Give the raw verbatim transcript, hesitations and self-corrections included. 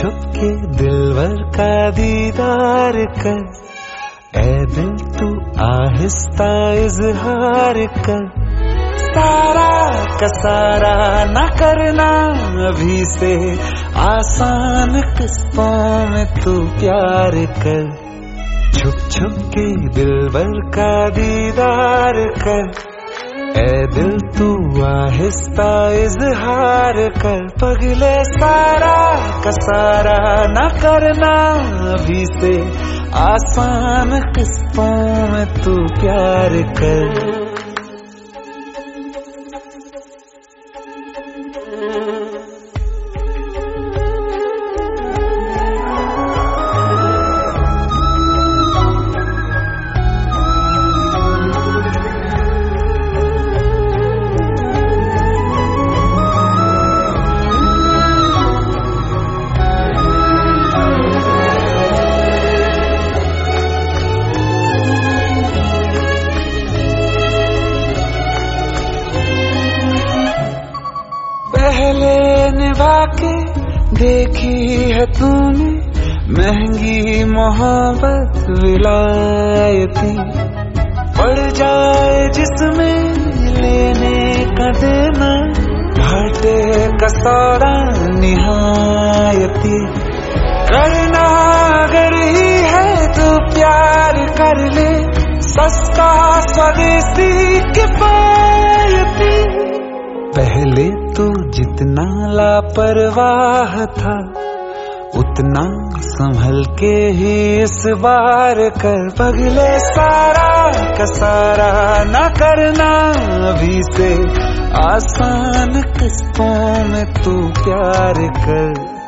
छुप के दिलवर का दीदार कर, ऐ दिल तू आहिस्ता इजहार कर। सारा का सारा न करना अभी से, आसान किस्तों में तू प्यार कर। छुप छुप के दिलवर का दीदार कर, ऐ दिल तू आहिस्ता इजहार कर। पगले सारा का सारा न करना अभी से, आसान किस्तों में तू प्यार कर। पहले निभा के देखी है तूने महंगी मोहब्बत विलायती, पड़ जाए जिसमें लेने का देना, घाटे का सौदा निहायती। करना अगर ही है तो प्यार कर ले, सस्ता स्वदेशी किफायती। पहले तो जितना लापरवाह था, उतना संभल के ही इस बार कर। पगले सारा का सारा न करना अभी से, आसान किस्तों में तू प्यार कर।